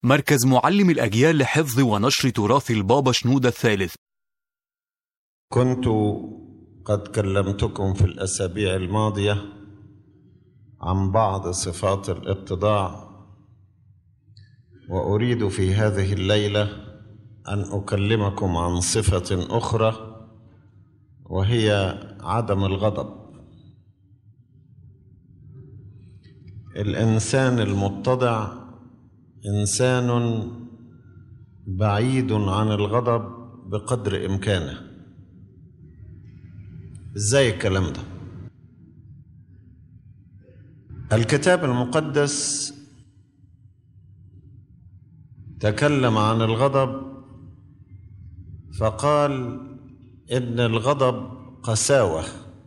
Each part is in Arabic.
مركز معلم الأجيال لحفظ ونشر تراث البابا شنودة الثالث. كنت قد كلمتكم في الأسابيع الماضية عن بعض صفات الاتضاع، وأريد في هذه الليلة أن أكلمكم عن صفة أخرى، وهي عدم الغضب. الإنسان المتضع إنسان بعيد عن الغضب بقدر إمكانه. إزاي الكلام ده؟ الكتاب المقدس تكلم عن الغضب فقال إن الغضب قساوة.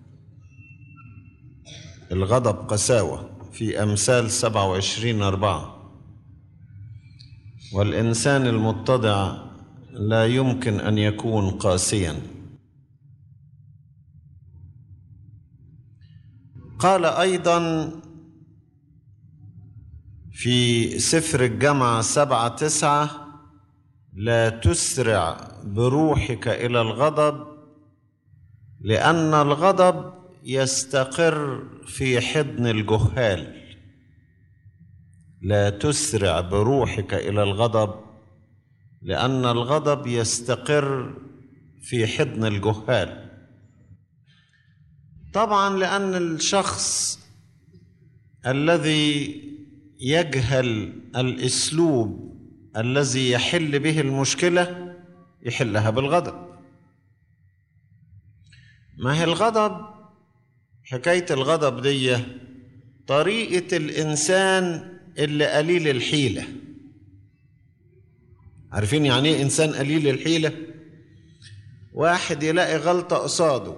الغضب قساوة في أمثال 27:4. والإنسان المتضع لا يمكن أن يكون قاسيا. قال أيضا في سفر الجامعة 7:9: لا تسرع بروحك إلى الغضب، لأن الغضب يستقر في حضن الجهال. لا تسرع بروحك إلى الغضب، لأن الغضب يستقر في حضن الجهال. طبعا لأن الشخص الذي يجهل الأسلوب الذي يحل به المشكلة يحلها بالغضب. ما هي الغضب؟ حكاية الغضب دي طريقة الإنسان اللي قليل الحيلة. عارفين يعني ايه إنسان قليل الحيلة؟ واحد يلاقي غلطة قصاده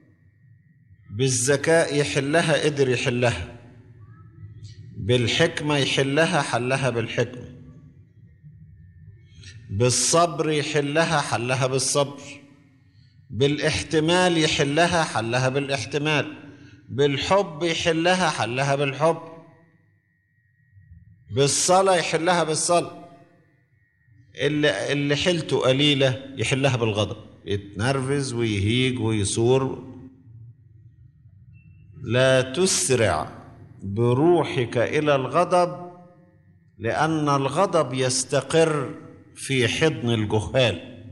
بالذكاء يحلها، قدر يحلها. بالحكمة يحلها، حلها بالحكمة. بالصبر يحلها، حلها بالصبر. بالاحتمال يحلها، حلها بالاحتمال. بالحب يحلها، حلها بالحب. بالصلاة يحلها بالصلاة. اللي حيلته قليلة يحلها بالغضب، يتنرفز ويهيج ويثور. لا تسرع بروحك إلى الغضب، لأن الغضب يستقر في حضن الجهال.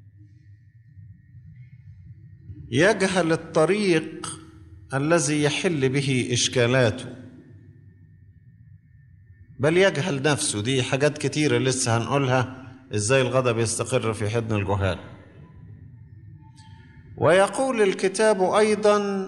يجهل الطريق الذي يحل به إشكالاته، بل يجهل نفسه. دي حاجات كتيرة لسه هنقولها، إزاي الغضب يستقر في حضن الجهال. ويقول الكتاب أيضا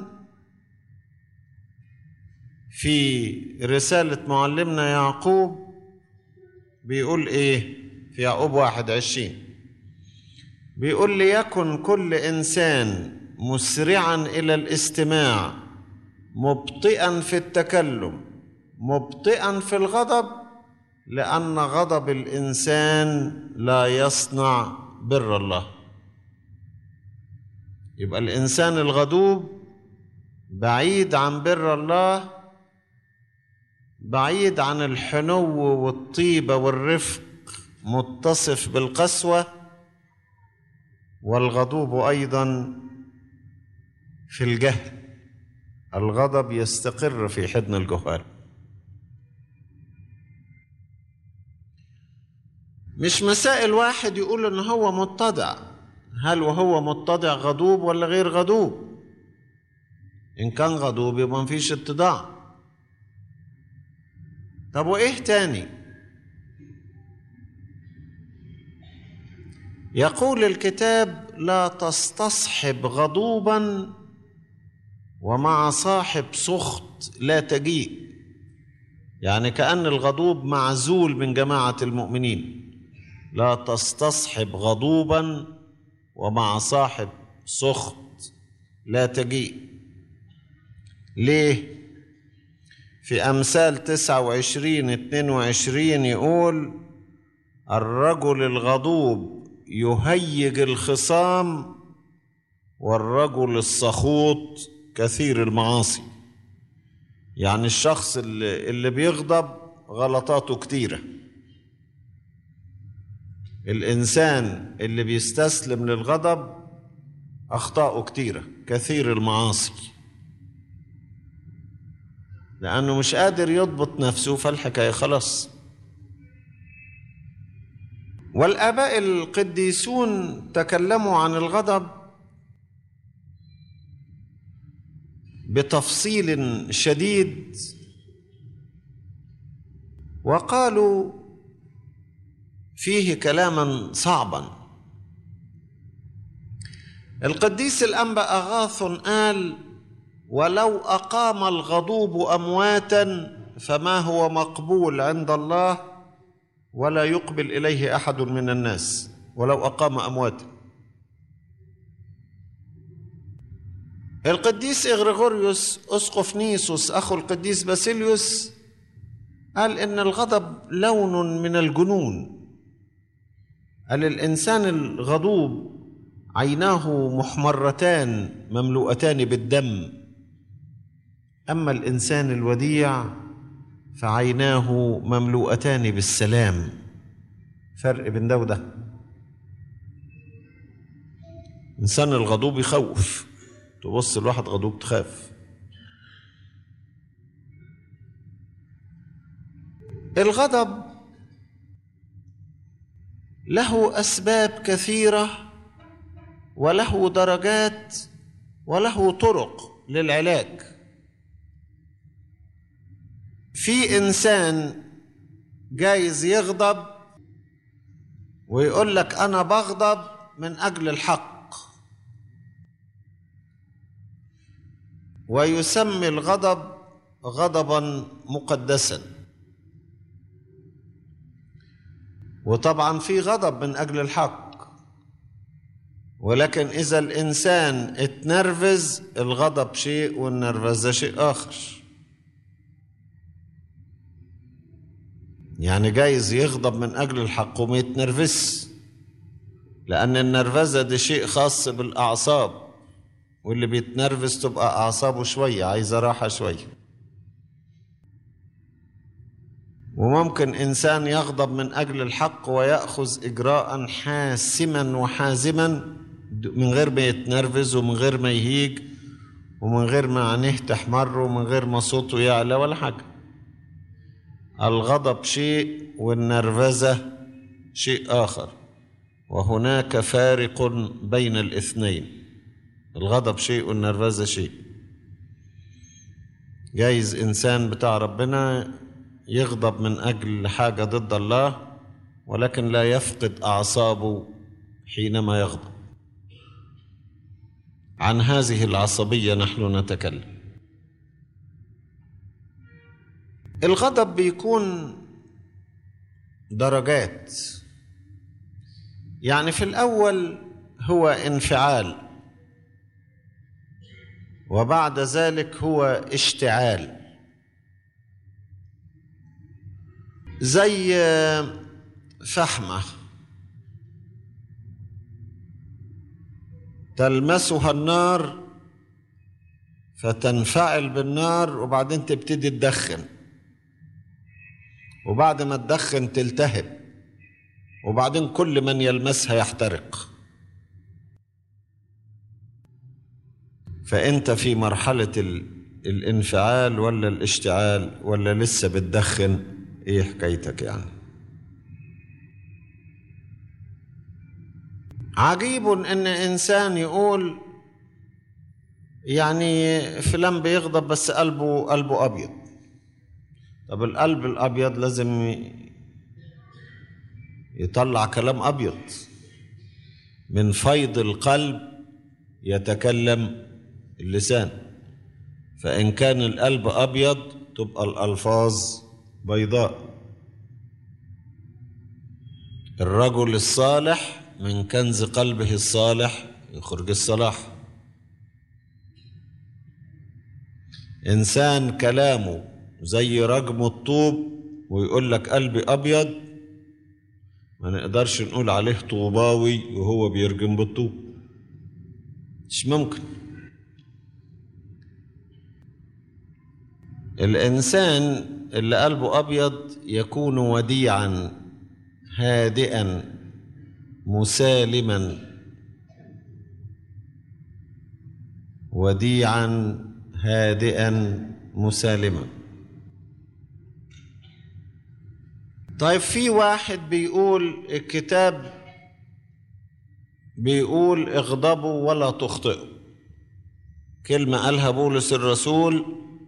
في رسالة معلمنا يعقوب، بيقول إيه في يعقوب 1:20؟ بيقول: ليكن كل إنسان مسرعا إلى الاستماع، مبطئا في التكلم، مبطئا في الغضب، لأن غضب الإنسان لا يصنع بر الله. يبقى الإنسان الغضوب بعيد عن بر الله، بعيد عن الحنو والطيبة والرفق، متصف بالقسوة. والغضوب أيضا في الجهل. الغضب يستقر في حضن الجهال. مش مسائل واحد يقول إن هو متضع، هل وهو متضع غضوب ولا غير غضوب؟ إن كان غضوب يبقى مفيش اتضاع. طب وإيه تاني؟ يقول الكتاب: لا تستصحب غضوبا، ومع صاحب سخط لا تجيء. يعني كأن الغضوب معزول من جماعة المؤمنين. لا تستصحب غضوبا، ومع صاحب سخط لا تجيء. ليه؟ في أمثال 29:22 يقول: الرجل الغضوب يهيج الخصام، والرجل السخوط كثير المعاصي. يعني الشخص اللي بيغضب غلطاته كتيرة. الإنسان اللي بيستسلم للغضب أخطاؤه كتيرة، كثير المعاصي، لأنه مش قادر يضبط نفسه، فالحكاية خلاص. والآباء القديسون تكلموا عن الغضب بتفصيل شديد، وقالوا فيه كلاما صعبا. القديس الأنبا أغاث قال: ولو أقام الغضوب أمواتا فما هو مقبول عند الله، ولا يقبل إليه أحد من الناس. ولو أقام أمواتا. القديس إغريغوريوس أسقف نيسوس أخو القديس باسيليوس قال إن الغضب لون من الجنون. قال الإنسان الغضوب عيناه محمرتان مملوءتان بالدم، أما الإنسان الوديع فعيناه مملوءتان بالسلام. فرق بين ده وده. الإنسان الغضوب يخوف، تبص الواحد غضوب تخاف. الغضب له أسباب كثيرة وله درجات وله طرق للعلاج. في إنسان جايز يغضب ويقول لك أنا بغضب من أجل الحق، ويسمي الغضب غضبا مقدسا. وطبعا في غضب من أجل الحق، ولكن إذا الإنسان اتنرفز، الغضب شيء والنرفزة شيء آخر. يعني جايز يغضب من أجل الحق وما يتنرفز، لأن النرفزة دي شيء خاص بالأعصاب، واللي بيتنرفز تبقى أعصابه شوية عايزة راحة شوية. وممكن إنسان يغضب من أجل الحق ويأخذ إجراء حاسما وحازما من غير ما يتنرفز ومن غير ما يهيج ومن غير ما عينيه تحمر ومن غير ما صوته يعلى ولا حاجة. الغضب شيء والنرفزة شيء آخر، وهناك فارق بين الاثنين. الغضب شيء والنرفزة شيء. جايز إنسان بتاع ربنا يغضب من أجل حاجة ضد الله، ولكن لا يفقد أعصابه حينما يغضب. عن هذه العصبية نحن نتكلم. الغضب بيكون درجات. يعني في الأول هو انفعال، وبعد ذلك هو اشتعال. زي فحمة تلمسها النار فتنفعل بالنار، وبعدين تبتدي تدخن، وبعد ما تدخن تلتهب، وبعدين كل من يلمسها يحترق. فأنت في مرحلة الانفعال ولا الاشتعال ولا لسه بتدخن؟ ايه حكايتك يعني؟ عجيب ان انسان يقول يعني فلان بيغضب بس قلبه ابيض. طب القلب الابيض لازم يطلع كلام ابيض. من فيض القلب يتكلم اللسان. فإن كان القلب أبيض تبقى الألفاظ بيضاء. الرجل الصالح من كنز قلبه الصالح يخرج الصلاح. إنسان كلامه زي رجم الطوب ويقول لك قلبي أبيض، ما نقدرش نقول عليه طوباوي وهو بيرجم بالطوب، مش ممكن. الإنسان اللي قلبه أبيض يكون وديعا هادئا مسالما وديعا هادئا مسالما. طيب في واحد بيقول الكتاب بيقول اغضبوا ولا تخطئوا، كلمة قالها بولس الرسول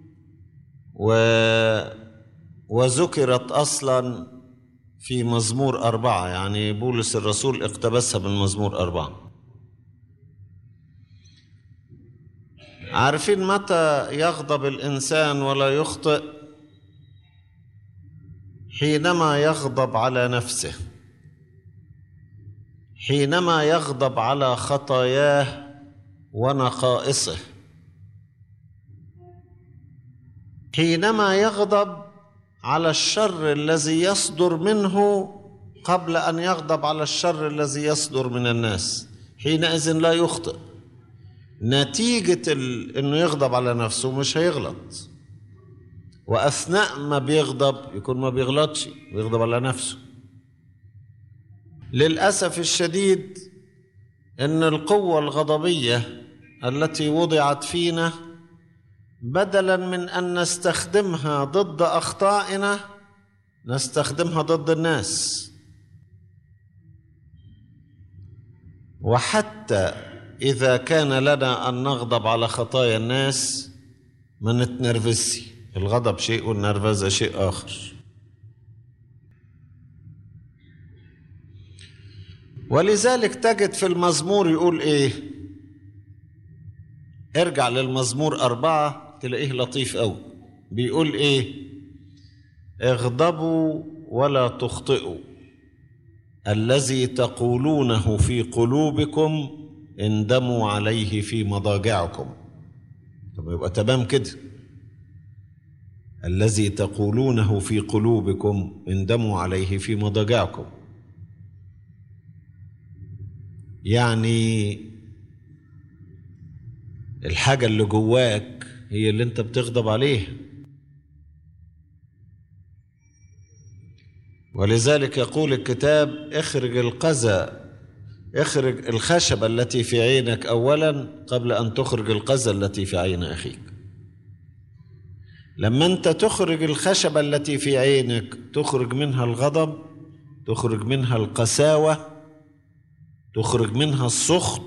وذكرت أصلا في مزمور 4، يعني بولس الرسول اقتبسها من مزمور 4. عارفين متى يغضب الإنسان ولا يخطئ؟ حينما يغضب على نفسه، حينما يغضب على خطاياه ونقائصه، حينما يغضب على الشر الذي يصدر منه قبل أن يغضب على الشر الذي يصدر من الناس، حينئذ لا يخطئ. نتيجة إنه يغضب على نفسه مش هيغلط، وأثناء ما بيغضب يكون ما بيغلطش، بيغضب على نفسه. للأسف الشديد إن القوة الغضبية التي وضعت فينا بدلاً من أن نستخدمها ضد أخطائنا نستخدمها ضد الناس. وحتى إذا كان لنا أن نغضب على خطايا الناس ما نتنرفزش، الغضب شيء والنرفزة شيء آخر. ولذلك تجد في المزمور يقول إيه؟ ارجع للمزمور 4 تلاقيه لطيف أوي، بيقول إيه؟ اغضبوا ولا تخطئوا، الذي تقولونه في قلوبكم اندموا عليه في مضاجعكم. طب يبقى تمام كده، الذي تقولونه في قلوبكم اندموا عليه في مضاجعكم، يعني الحاجة اللي جواك هي اللي انت بتغضب عليها. ولذلك يقول الكتاب اخرج القذى، اخرج الخشبة التي في عينك أولا قبل أن تخرج القذى التي في عين أخيك. لما أنت تخرج الخشبة التي في عينك تخرج منها الغضب، تخرج منها القساوة، تخرج منها السخط،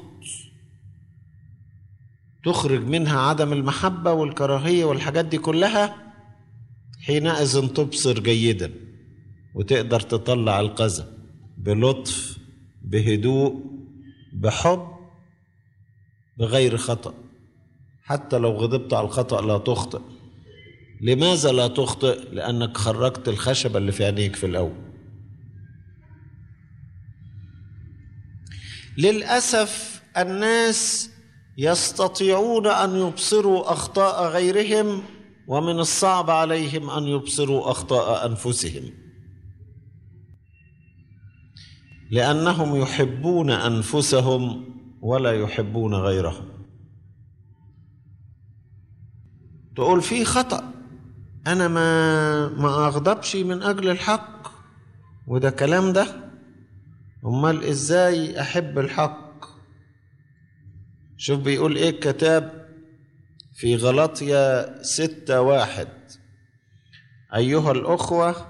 تخرج منها عدم المحبة والكراهية والحاجات دي كلها، حينئذ تبصر جيدا وتقدر تطلع القذى بلطف، بهدوء، بحب، بغير خطأ. حتى لو غضبت على الخطأ لا تخطئ. لماذا لا تخطئ؟ لأنك خرجت الخشبة اللي في عينيك في الأول. للأسف الناس يستطيعون أن يبصروا أخطاء غيرهم، ومن الصعب عليهم أن يبصروا أخطاء أنفسهم، لأنهم يحبون أنفسهم ولا يحبون غيرهم. تقول فيه خطأ، أنا ما أغضبش من أجل الحق، وده كلام ده. أمال إزاي أحب الحق؟ شوف بيقول إيه الكتاب في غلاطيا 6:1: أيها الأخوة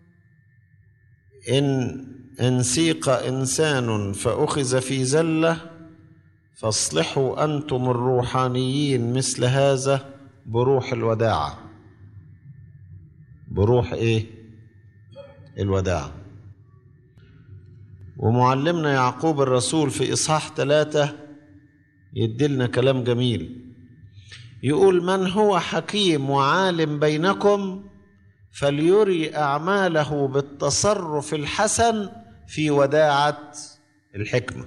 إن سيق إنسان فأخذ في زلة فاصلحوا أنتم الروحانيين مثل هذا بروح الوداعة. بروح إيه؟ الوداعة. ومعلمنا يعقوب الرسول في إصحاح 3 يدلنا كلام جميل، يقول من هو حكيم وعالم بينكم فليري أعماله بالتصرف الحسن في وداعة الحكمة،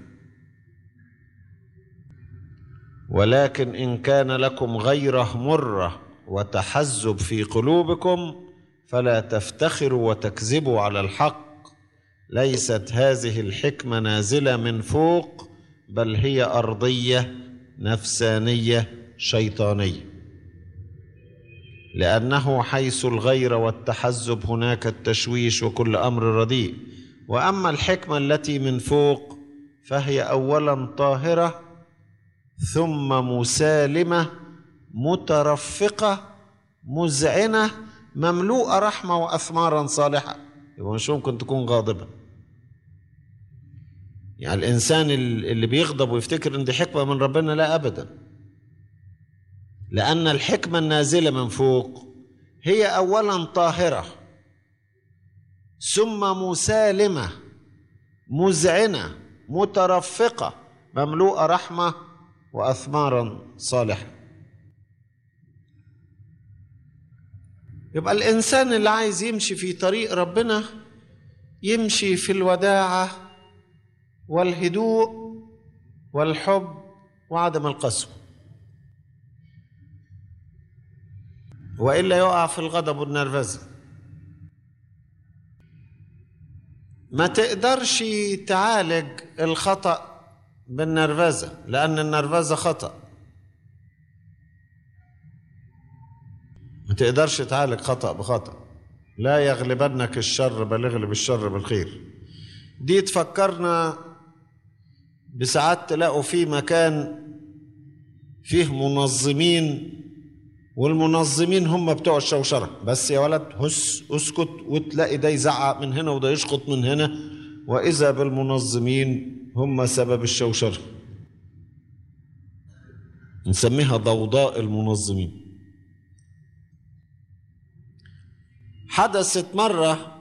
ولكن إن كان لكم غيره مرة وتحزب في قلوبكم فلا تفتخروا وتكذبوا على الحق، ليست هذه الحكمة نازلة من فوق بل هي أرضية نفسانية شيطانية، لأنه حيث الغير والتحزب هناك التشويش وكل أمر رديء، وأما الحكمة التي من فوق فهي أولا طاهرة، ثم مسالمة، مترفقة، مذعنة، مملوءة رحمة وأثمارا صالحة. يبقى مش ممكن تكون غاضبة. يعني الإنسان اللي بيغضب ويفتكر إن دي حكمة من ربنا، لا أبدا، لأن الحكمة النازلة من فوق هي أولا طاهرة، ثم مسالمة، مذعنة، مترفقة، مملوءة رحمة وأثمارا صالحة. يبقى الإنسان اللي عايز يمشي في طريق ربنا يمشي في الوداعة والهدوء والحب وعدم القسوة، وإلا يقع في الغضب والنرفزة. ما تقدرش تعالج الخطأ بالنرفزة، لأن النرفزة خطأ. ما تقدرش تعالج خطأ بخطأ. لا يغلبنك الشر بل اغلب الشر بالخير. دي تفكرنا بساعات تلاقوا في مكان فيه منظمين، والمنظمين هم بتوع الشوشرة بس، يا ولد هس اسكت، وتلاقي ده يزعق من هنا وده يشخط من هنا، وإذا بالمنظمين هم سبب الشوشرة. نسميها ضوضاء المنظمين. حدثت مرة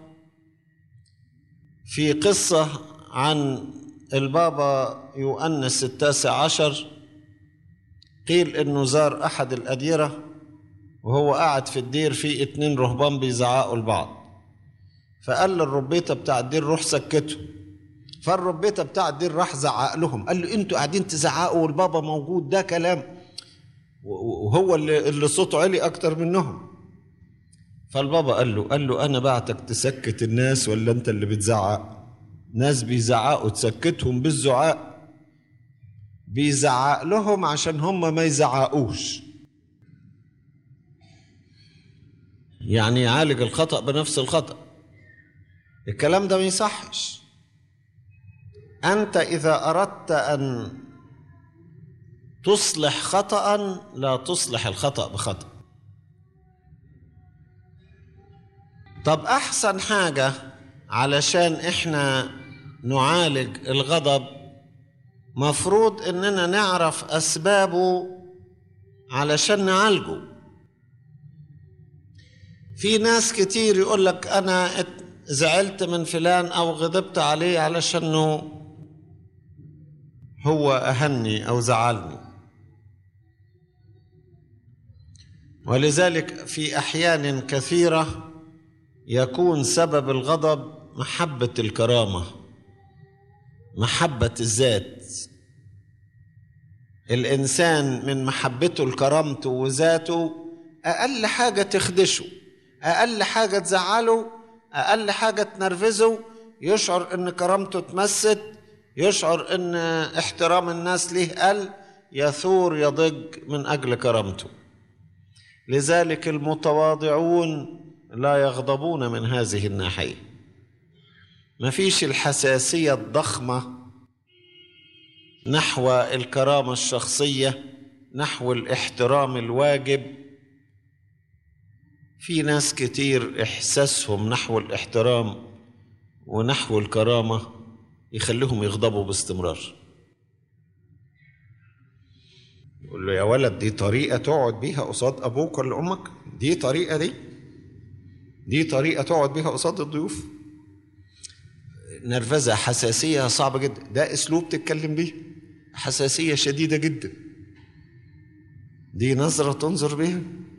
في قصة عن البابا يؤنس ال19، قيل إنه زار أحد الأديرة وهو قاعد في الدير، في 2 رهبان بيزعقوا لبعض، فقال للربيطة بتاع الدير روح سكته. فالربيطة بتاع الدير راح زعق لهم، قال له انتوا قاعدين تزعقوا والبابا موجود، ده كلام؟ وهو اللي صوته عالي أكتر منهم. فالبابا قال له أنا بعتك تسكت الناس ولا أنت اللي بتزعق؟ ناس بيزعقوا تسكتهم بالزعاق، بيزعق لهم عشان هم ما يزعقوش. يعني يعالج الخطأ بنفس الخطأ. الكلام ده ما يصحش. أنت إذا أردت أن تصلح خطأ لا تصلح الخطأ بخطأ. طب أحسن حاجة علشان إحنا نعالج الغضب، مفروض إننا نعرف أسبابه علشان نعالجه. في ناس كتير يقول لك أنا زعلت من فلان أو غضبت عليه علشانه هو أهني أو زعلني، ولذلك في أحيان كثيرة يكون سبب الغضب محبة الكرامة، محبة الذات. الإنسان من محبته لكرامته وذاته أقل حاجة تخدشه، أقل حاجة تزعله، أقل حاجة تنرفزه، يشعر إن كرامته اتمست، يشعر إن احترام الناس ليه قل، يثور يضج من أجل كرامته. لذلك المتواضعون لا يغضبون من هذه الناحية. ما فيش الحساسية الضخمة نحو الكرامة الشخصية، نحو الاحترام الواجب. في ناس كتير إحساسهم نحو الاحترام ونحو الكرامة يخليهم يغضبوا باستمرار. يقول له يا ولد دي طريقة تقعد بيها قصاد أبوك ولا أمك؟ دي طريقة، دي طريقة تقعد بيها قصاد الضيوف؟ نرفزة، حساسية صعبة جدا، ده أسلوب تتكلم بيه، حساسية شديدة جدا، دي نظرة تنظر بيها،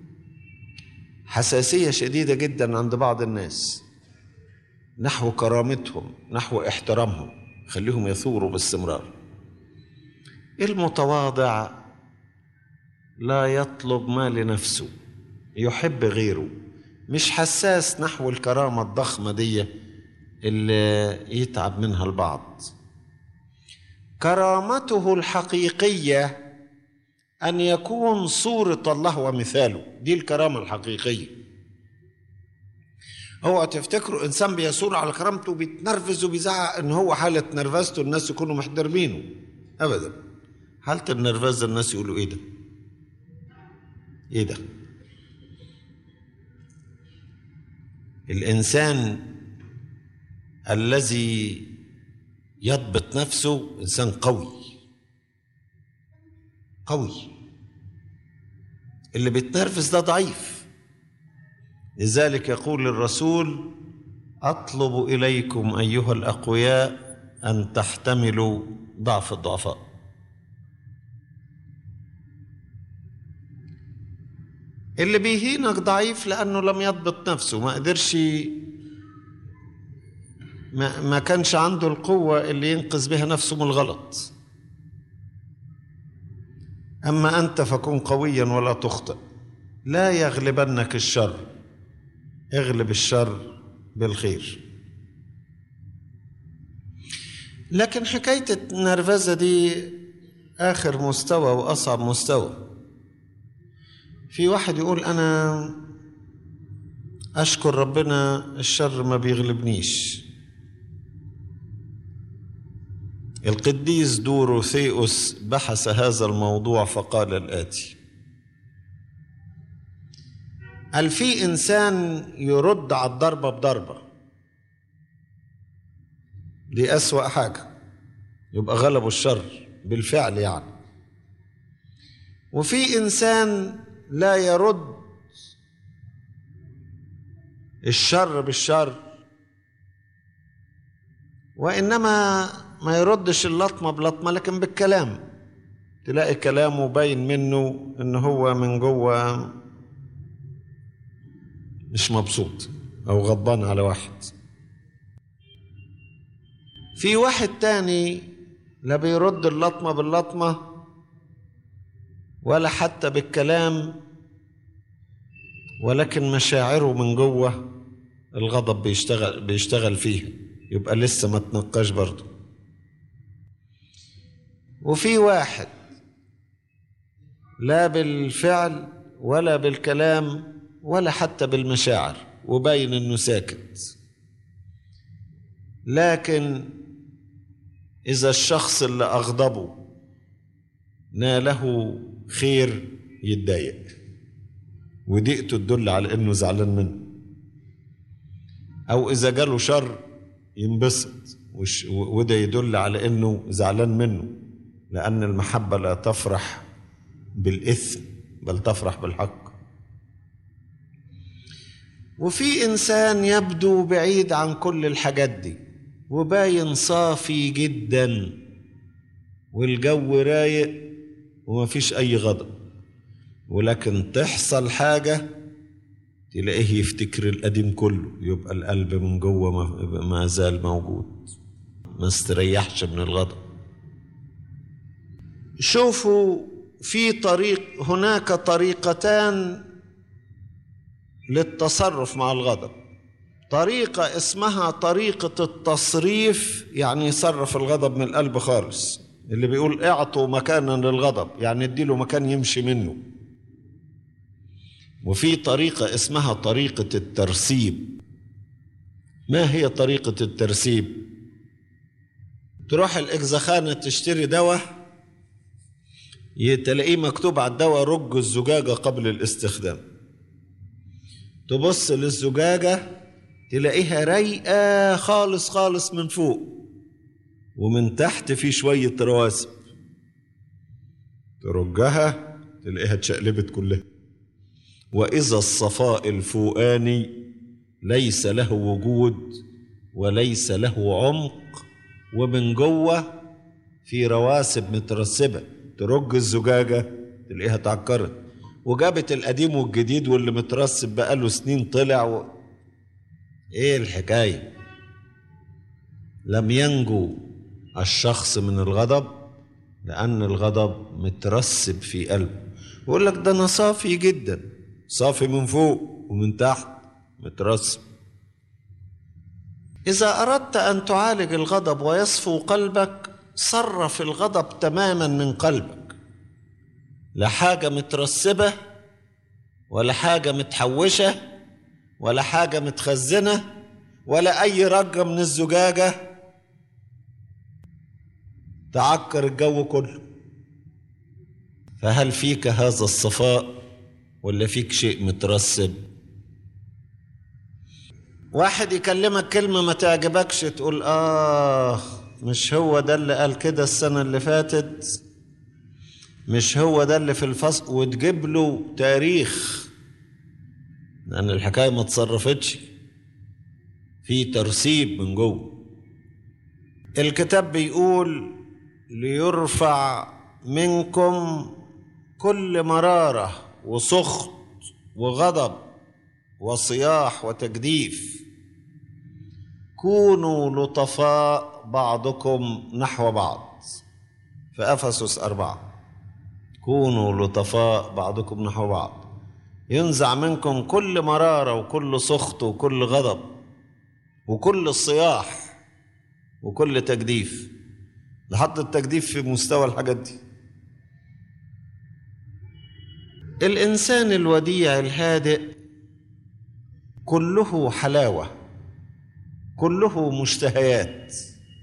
حساسية شديدة جدا عند بعض الناس نحو كرامتهم، نحو احترامهم، خليهم يثوروا باستمرار. المتواضع لا يطلب ما لنفسه، يحب غيره، مش حساس نحو الكرامة الضخمة دي اللي يتعب منها البعض. كرامته الحقيقية أن يكون صورة الله ومثاله، دي الكرامة الحقيقية. اوعوا تفتكروا انسان بيثور على كرامته وبيتنرفز وبيزعق ان هو حاله نرفزته الناس يكونوا محترمينه، ابدا. حاله النرفز الناس يقولوا ايه ده؟ ايه ده؟ الانسان الذي يضبط نفسه انسان قوي قوي. اللي بيتنرفز ده ضعيف. لذلك يقول الرسول: أطلب إليكم أيها الأقوياء أن تحتملوا ضعف الضعفاء. اللي بيهينك ضعيف لأنه لم يضبط نفسه، ما قدرش، ما كانش عنده القوة اللي ينقذ بها نفسه من الغلط. أما أنت فكن قويا ولا تخطئ، لا يغلبنك الشر، اغلب الشر بالخير. لكن حكاية النرفزة دي آخر مستوى وأصعب مستوى. في واحد يقول أنا أشكر ربنا الشر ما بيغلبنيش. القديس دوروثيوس بحث هذا الموضوع فقال الآتي: هل في إنسان يرد على الضربة بضربة؟ دي أسوأ حاجة، يبقى غلبوا الشر بالفعل يعني. وفي إنسان لا يرد الشر بالشر، وإنما ما يردش اللطمة بلطمة لكن بالكلام. تلاقي كلامه باين منه إن هو من جوه مش مبسوط أو غضبان على واحد. في واحد تاني لا بيرد اللطمة باللطمة ولا حتى بالكلام، ولكن مشاعره من جوه الغضب بيشتغل فيها، يبقى لسه ما تنقاش برضه. وفي واحد لا بالفعل ولا بالكلام ولا حتى بالمشاعر وباين انه ساكت، لكن اذا الشخص اللي اغضبه ناله خير يتضايق، وضيقته تدل على انه زعلان منه، او اذا جاله شر ينبسط وده يدل على انه زعلان منه، لان المحبة لا تفرح بالاثم بل تفرح بالحق. وفي إنسان يبدو بعيد عن كل الحاجات دي وباين صافي جدا والجو رايق وما فيش أي غضب، ولكن تحصل حاجة تلاقيه يفتكر القديم كله، يبقى القلب من جوه ما زال موجود، ما استريحش من الغضب. شوفوا، في هناك طريقتان للتصرف مع الغضب. طريقة اسمها طريقة التصريف، يعني يصرف الغضب من القلب خالص، اللي بيقول اعطوا مكانا للغضب، يعني اديله مكان يمشي منه. وفي طريقة اسمها طريقة الترسيب. ما هي طريقة الترسيب؟ تروح الإجزخانة تشتري دواء، تلاقيه مكتوب على الدواء رج الزجاجة قبل الاستخدام. تبص للزجاجة تلاقيها رايقة خالص خالص من فوق، ومن تحت في شوية رواسب. ترجها تلاقيها اتشقلبت كلها. وإذا الصفاء الفوقاني ليس له وجود وليس له عمق، ومن جوه في رواسب مترسبة. ترج الزجاجة تلاقيها اتعكرت، وجابت القديم والجديد واللي مترسب بقاله سنين طلع ايه الحكاية؟ لم ينجو الشخص من الغضب لأن الغضب مترسب في قلبه. يقول لك ده أنا صافي جدا، صافي من فوق ومن تحت مترسب. إذا أردت أن تعالج الغضب ويصفو قلبك، صرف الغضب تماما من قلبك، لا حاجة مترسبة ولا حاجة متحوشة ولا حاجة متخزنة ولا أي رجة من الزجاجة تعكر الجو كله. فهل فيك هذا الصفاء ولا فيك شيء مترسب؟ واحد يكلمك كلمة ما تعجبكش تقول مش هو ده اللي قال كده السنة اللي فاتت، مش هو ده اللي في الفصل، وتجيب له تاريخ، لأن الحكاية ما تصرفتش، في ترسيب من جوه. الكتاب بيقول ليرفع منكم كل مرارة وسخط وغضب وصياح وتجديف، كونوا لطفاء بعضكم نحو بعض. في أفسس 4 كونوا لطفاء بعضكم نحو بعض، ينزع منكم كل مرارة وكل سخط وكل غضب وكل صياح وكل تجديف. لحط التجديف في مستوى الحاجات دي. الإنسان الوديع الهادئ كله حلاوة، كله مشتهيات،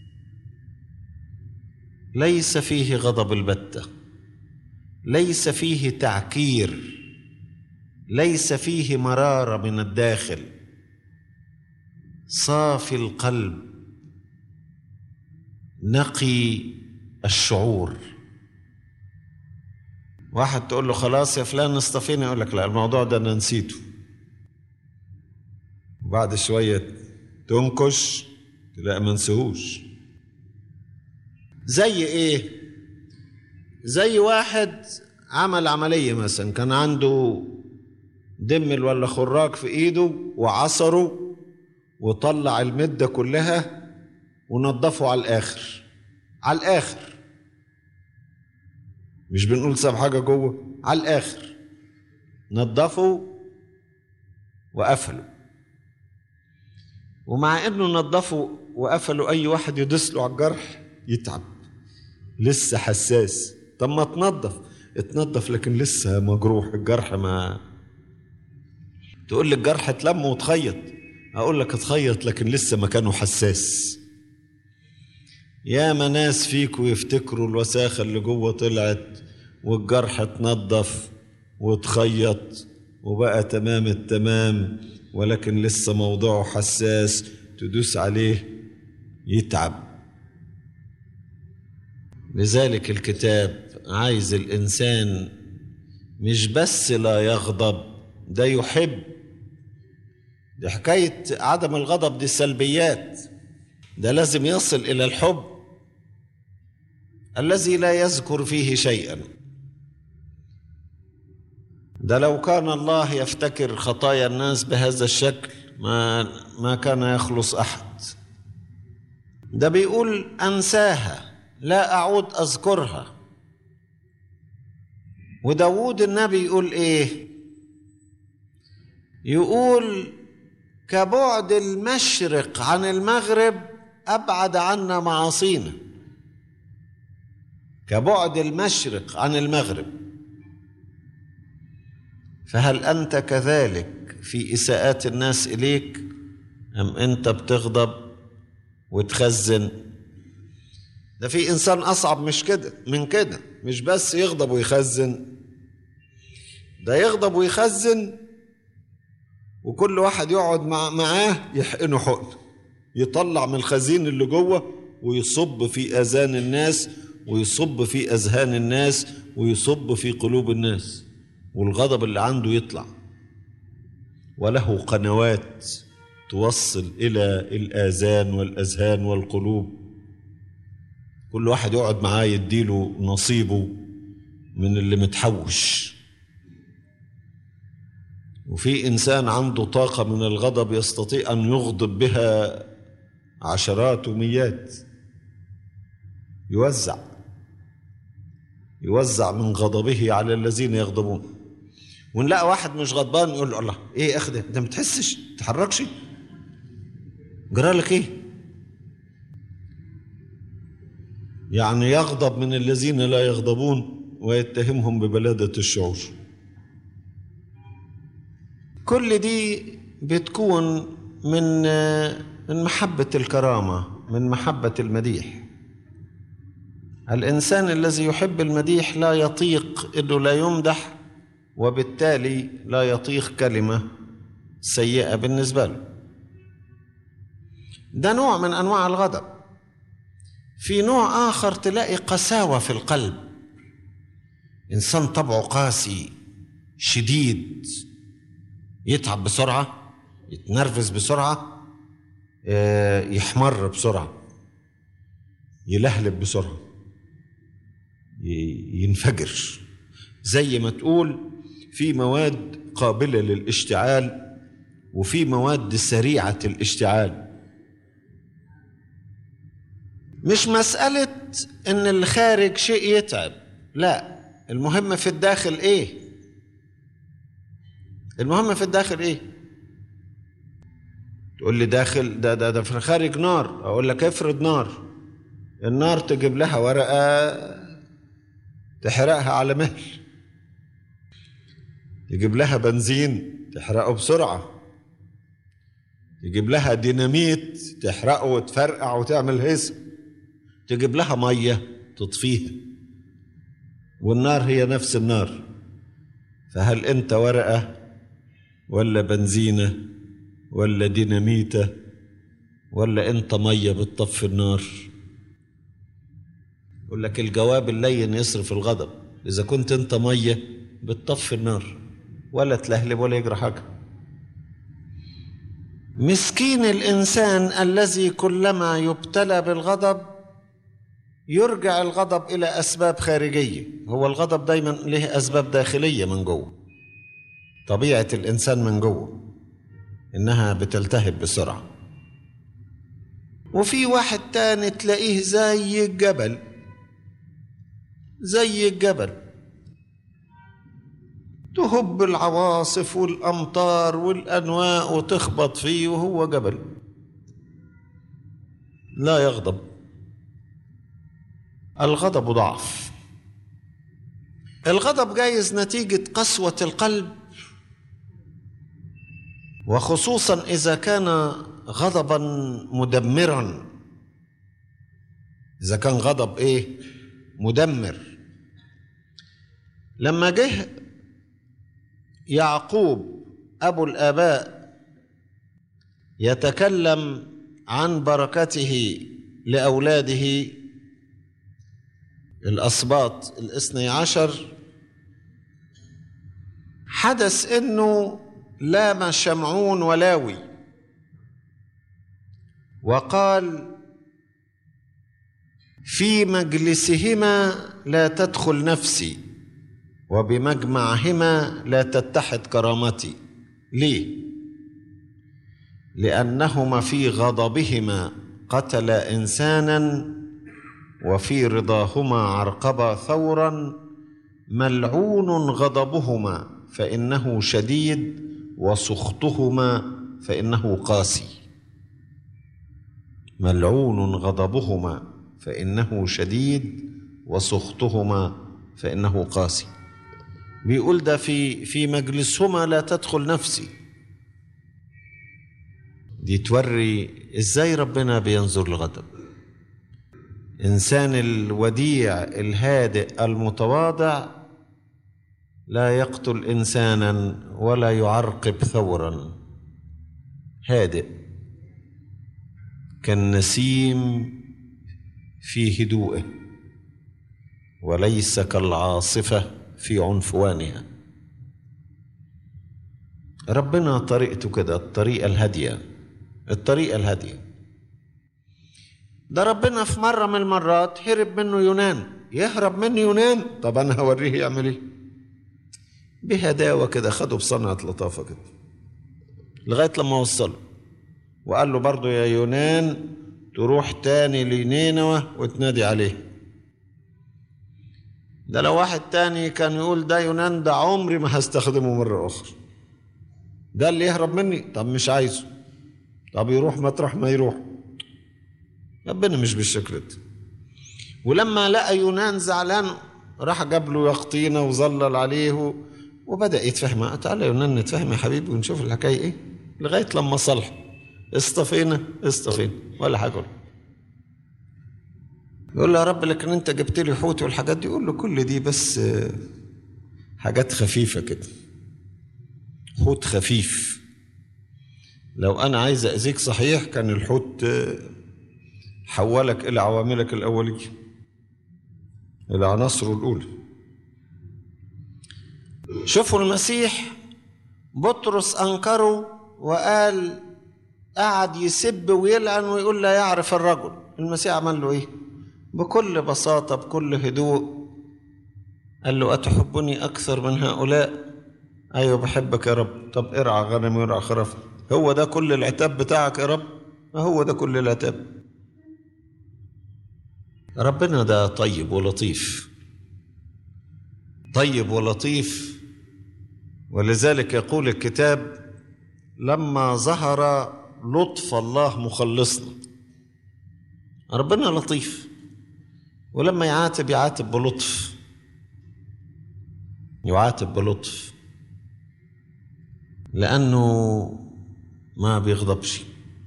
ليس فيه غضب البتة، ليس فيه تعكير، ليس فيه مرارة من الداخل، صافي القلب، نقي الشعور. واحد تقول له خلاص يا فلان اصطفيني، يقول لك لا الموضوع ده انا نسيته. وبعد شوية تنكش تلاقي ما نسيهوش. زي ايه؟ زي واحد عمل عملية مثلا، كان عنده دمل ولا خراج في ايده وعصره وطلع المدة كلها ونضفه على الاخر، على الاخر، مش بنقول ساب حاجة جوه، على الاخر نضفه وقفله. ومع انه نضفه وقفله اي واحد يدوس له على الجرح يتعب، لسه حساس. طب ما اتنضف لكن لسه مجروح الجرح. ما تقول لي الجرح اتلم وتخيط، اقول لك اتخيط لكن لسه مكانه حساس. يا ناس فيكوا يفتكروا الوساخة اللي جوه طلعت والجرح اتنضف وتخيط وبقى تمام التمام، ولكن لسه موضوعه حساس، تدوس عليه يتعب. لذلك الكتاب عايز الإنسان مش بس لا يغضب، ده يحب. دي حكاية عدم الغضب دي سلبيات، ده لازم يصل إلى الحب الذي لا يذكر فيه شيئا. ده لو كان الله يفتكر خطايا الناس بهذا الشكل ما كان يخلص أحد. ده بيقول أنساها لا أعود أذكرها. وداود النبي يقول إيه؟ يقول كبعد المشرق عن المغرب أبعد عنا معاصينا. كبعد المشرق عن المغرب. فهل أنت كذلك في إساءات الناس إليك، أم أنت بتغضب وتخزن؟ ده في إنسان أصعب مش كده من كده، مش بس يغضب ويخزن، ده يغضب ويخزن وكل واحد يقعد معاه يحقنه حقن، يطلع من الخزين اللي جوه ويصب في آذان الناس ويصب في أذهان الناس ويصب في قلوب الناس، والغضب اللي عنده يطلع، وله قنوات توصل إلى الآذان والأذهان والقلوب. كل واحد يقعد معاه يديله نصيبه من اللي متحوش. وفي إنسان عنده طاقة من الغضب يستطيع أن يغضب بها عشرات ومئات، يوزع من غضبه على الذين يغضبون. ونلاقي واحد مش غضبان يقول له الله ايه يا اخي ده انت ما بتحسش، ما تتحركش، جرالك ايه؟ يعني يغضب من الذين لا يغضبون ويتهمهم ببلادة الشعور. كل دي بتكون من محبة الكرامة، من محبة المديح. الإنسان الذي يحب المديح لا يطيق إنه لا يمدح، وبالتالي لا يطيق كلمة سيئة بالنسبة له. ده نوع من أنواع الغضب. في نوع آخر تلاقي قساوة في القلب، إنسان طبعه قاسي شديد، يتعب بسرعة، يتنرفز بسرعة، يحمر بسرعة، يلهلب بسرعة، ينفجر. زي ما تقول في مواد قابلة للاشتعال وفي مواد سريعة الاشتعال. مش مسألة ان الخارج شيء يتعب، لا، المهم في الداخل ايه؟ المهم في الداخل ايه؟ تقول لي داخل ده في الخارج نار، اقول لك افرض نار، النار تجيب لها ورقة تحرقها على مهل، تجيب لها بنزين تحرقه بسرعة، تجيب لها ديناميت تحرقه وتفرقع وتعمل هيصة، تجيب لها مية تطفيها، والنار هي نفس النار. فهل انت ورقة ولا بنزينة ولا ديناميتة ولا انت مية بتطفي النار؟ يقول لك الجواب اللين يصرف الغضب. اذا كنت انت مية بتطفي النار، ولا تلهلب ولا يجرى حاجة. مسكين الإنسان الذي كلما يبتلى بالغضب يرجع الغضب إلى أسباب خارجية. هو الغضب دايما له أسباب داخلية من جوه، طبيعة الإنسان من جوه إنها بتلتهب بسرعة. وفي واحد تاني تلاقيه زي الجبل، زي الجبل، تهب العواصف والأمطار والأنواء وتخبط فيه وهو جبل، لا يغضب. الغضب ضعف. الغضب جايز نتيجة قسوة القلب، وخصوصا إذا كان غضبا مدمرا. إذا كان غضب مدمر. لما جه يعقوب أبو الآباء يتكلم عن بركته لأولاده الأسباط 12، حدث إنه لام شمعون ولاوي وقال في مجلسهما لا تدخل نفسي وبمجمعهما لا تتحد كرامتي. ليه؟ لأنهما في غضبهما قتلا إنسانا وفي رضاهما عرقبا ثورا، ملعون غضبهما فإنه شديد وسخطهما فإنه قاسي. ملعون غضبهما فإنه شديد وسخطهما فإنه قاسي. بيقول ده في مجلسهما لا تدخل نفسي. دي توري ازاي ربنا بينظر للغضب. إنسان الوديع الهادئ المتواضع لا يقتل إنسانا ولا يعرقب ثورا، هادئ كالنسيم في هدوءه وليس كالعاصفة في عنفوانها. ربنا طريقته كده، الطريقة الهادية، الطريقة الهادية. ده ربنا في مرة من المرات هرب منه يونان. يهرب منه يونان؟ طب أنا هوريه يعمل إيه؟ بهداوة كده، خده بصنعة لطافة كده لغاية لما وصله، وقال له برضو يا يونان تروح تاني لنينوى وتنادي عليه. ده لو واحد تاني كان يقول ده يونان ده عمري ما هستخدمه مرة أخرى، ده اللي يهرب مني، طب مش عايزه، طب يروح مطرح ما يروح. ربنا مش بالشكل ده. ولما لقى يونان زعلان راح جاب له يقطينة وظلل عليه وبدأ يتفهم. تعالى يونان نتفهم يا حبيبي ونشوف الحكاية ايه. لغاية لما صلحوا. اصطفينا ولا حاجة. يقول له يا رب لكن انت جبت لي حوت والحاجات دي. يقول له كل دي بس حاجات خفيفة كده، حوت خفيف. لو انا عايز اذيك صحيح كان الحوت حولك الى عواملك الاولية، الى عناصره الاولى. شوفوا المسيح بطرس انكره وقال، قعد يسب ويلعن ويقول لا يعرف الرجل. المسيح عمل له ايه؟ بكل بساطة بكل هدوء قال له أتحبني أكثر من هؤلاء؟ أيوة بحبك يا رب. طب ارعى غنمي وارعى خرافي. هو ده كل العتاب بتاعك يا رب؟ ما هو ده كل العتاب. ربنا ده طيب ولطيف، طيب ولطيف. ولذلك يقول الكتاب لما ظهر لطف الله مخلصنا. ربنا لطيف، ولما يعاتب بلطف، يعاتب بلطف، لأنه ما بيغضبش.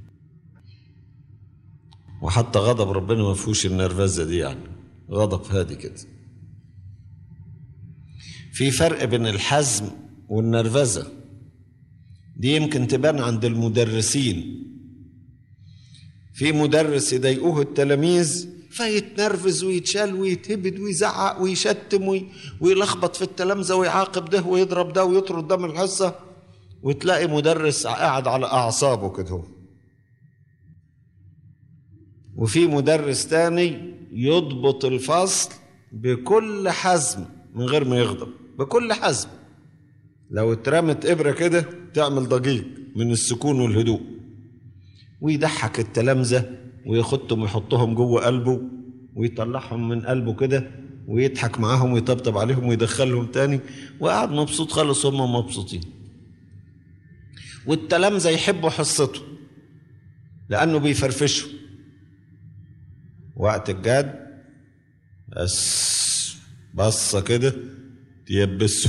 وحتى غضب ربنا ما فيهوش النرفزة دي، يعني غضب هادي كده. في فرق بين الحزم والنرفزة، دي يمكن تبان عند المدرسين. في مدرس يضايقوه التلاميذ فيتنرفز ويتشال ويتهبد ويزعق ويشتم ويلخبط في التلامذة ويعاقب ده ويضرب ده ويطرد ده من الحصة، وتلاقي مدرس قاعد على أعصابه كده. وفي مدرس تاني يضبط الفصل بكل حزم من غير ما يغضب، بكل حزم. لو اترمت إبرة كده تعمل ضجيج من السكون والهدوء، ويضحك التلامذة وياخدهم ويحطهم جوه قلبه ويطلعهم من قلبه كده ويضحك معاهم ويطبطب عليهم ويدخلهم تاني، وقاعد مبسوط خالص، هم مبسوطين. والتلامذة يحبوا حصته لأنه بيفرفشوا. وقت الجد بس بصة كده تيبسوا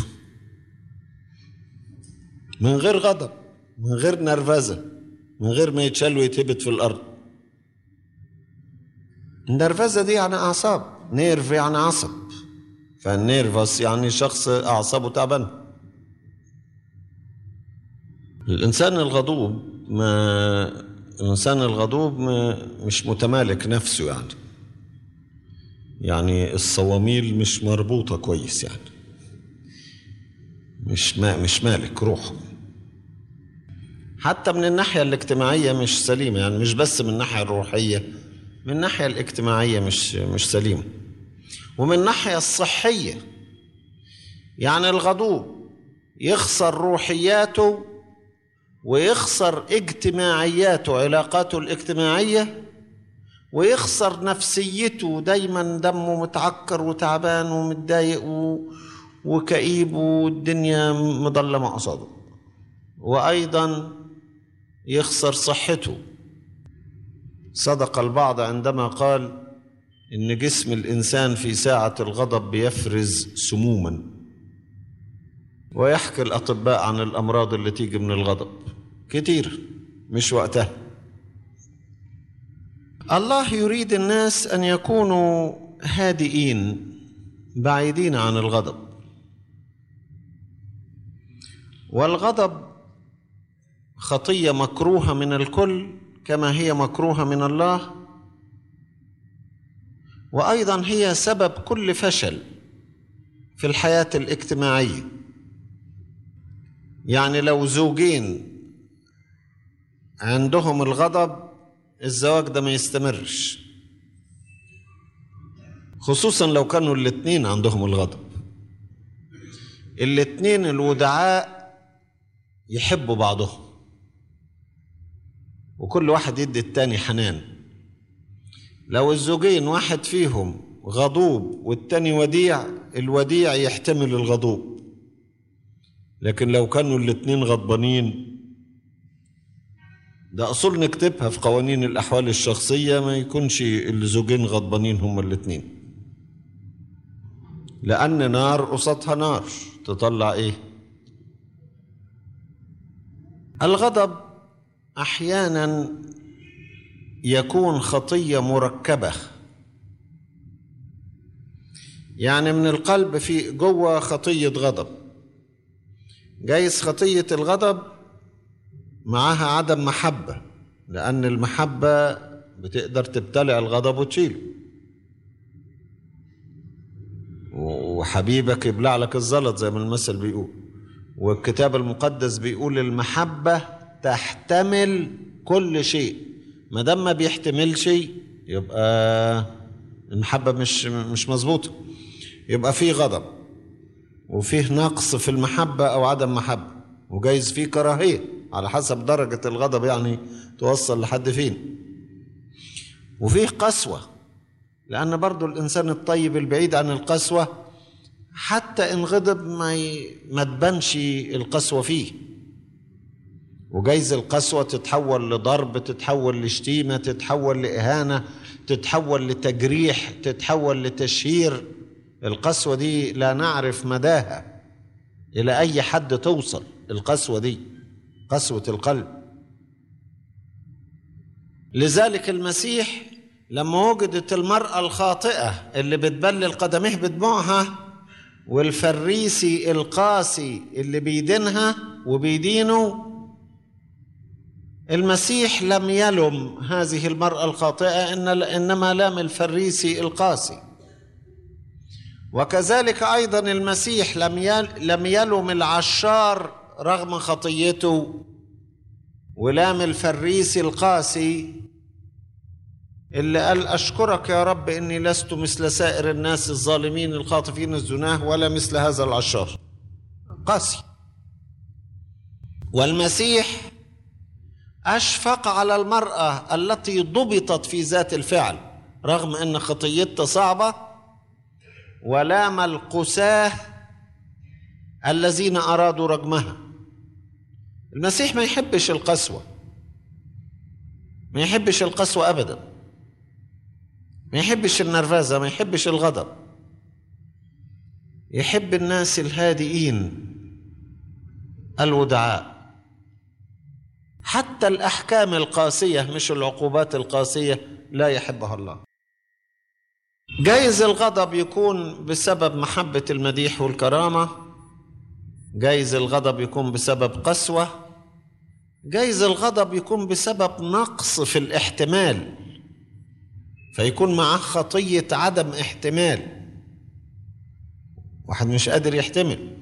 من غير غضب، من غير نرفزة، من غير ما يتشال ويتهبط في الأرض. النرفزة دي يعني أعصاب، نيرف يعني عصب، فالنيرفس يعني شخص أعصابه تعبان. الإنسان الغضوب مش متمالك نفسه، يعني الصواميل مش مربوطة كويس، يعني مش مالك روحه. حتى من الناحية الاجتماعية مش سليمة، يعني مش بس من الناحية الروحية، من الناحية الاجتماعية مش سليمة. ومن الناحية الصحية، يعني الغضوب يخسر روحياته ويخسر اجتماعياته، علاقاته الاجتماعية، ويخسر نفسيته، دايما دمه متعكر وتعبان ومتضايق وكئيب والدنيا مظلمة قصاده. وأيضا يخسر صحته. صدق البعض عندما قال إن جسم الإنسان في ساعة الغضب بيفرز سموما. ويحكي الأطباء عن الأمراض اللي تيجي من الغضب كتير، مش وقتها. الله يريد الناس أن يكونوا هادئين بعيدين عن الغضب. والغضب خطية مكروهة من الكل كما هي مكروهة من الله، وأيضا هي سبب كل فشل في الحياة الاجتماعية. يعني لو زوجين عندهم الغضب الزواج ده ما يستمرش، خصوصا لو كانوا الاتنين عندهم الغضب. الاتنين الودعاء يحبوا بعضهم وكل واحد يدي التاني حنان. لو الزوجين واحد فيهم غضوب والتاني وديع، الوديع يحتمل الغضوب. لكن لو كانوا الاتنين غضبانين، ده أصول نكتبها في قوانين الأحوال الشخصية، ما يكونش الزوجين غضبانين هما الاتنين، لأن نار قصادها نار تطلع إيه؟ الغضب أحيانا يكون خطية مركبة، يعني من القلب في جوه خطية غضب، جايز خطية الغضب معها عدم محبة، لأن المحبة بتقدر تبتلع الغضب وتشيله، وحبيبك يبلع لك الزلط زي ما المثل بيقول. والكتاب المقدس بيقول المحبة تحتمل كل شيء. ما دام ما بيحتمل شيء يبقى المحبة مش مظبوطة، يبقى فيه غضب وفيه نقص في المحبة أو عدم محبة، وجايز فيه كراهية على حسب درجة الغضب، يعني توصل لحد فين. وفيه قسوة، لأن برضو الإنسان الطيب البعيد عن القسوة حتى إن غضب ما تبانش القسوة فيه، وجايز القسوة تتحول لضرب، تتحول لشتيمة، تتحول لإهانة، تتحول لتجريح، تتحول لتشهير. القسوة دي لا نعرف مداها إلى أي حد توصل القسوة دي، قسوة القلب. لذلك المسيح لما وجدت المرأة الخاطئة اللي بتبلل قدميه بدموعها، والفريسي القاسي اللي بيدينها وبيدينه، المسيح لم يلم هذه المرأة الخاطئة، إنما لام الفريسي القاسي. وكذلك أيضا المسيح لم يلم العشار رغم خطيته، ولام الفريسي القاسي اللي قال أشكرك يا رب إني لست مثل سائر الناس الظالمين الخاطفين الزناه ولا مثل هذا العشار قاسي. والمسيح أشفق على المرأة التي ضبطت في ذات الفعل رغم أن خطيتها صعبة، ولام القساه الذين أرادوا رجمها. المسيح ما يحبش القسوة، ما يحبش القسوة أبدا، ما يحبش النرفزة، ما يحبش الغضب، يحب الناس الهادئين الودعاء. حتى الأحكام القاسية مش العقوبات القاسية لا يحبها الله. جايز الغضب يكون بسبب محبة المديح والكرامة، جايز الغضب يكون بسبب قسوة، جايز الغضب يكون بسبب نقص في الاحتمال، فيكون معه خطية عدم احتمال، واحد مش قادر يحتمل.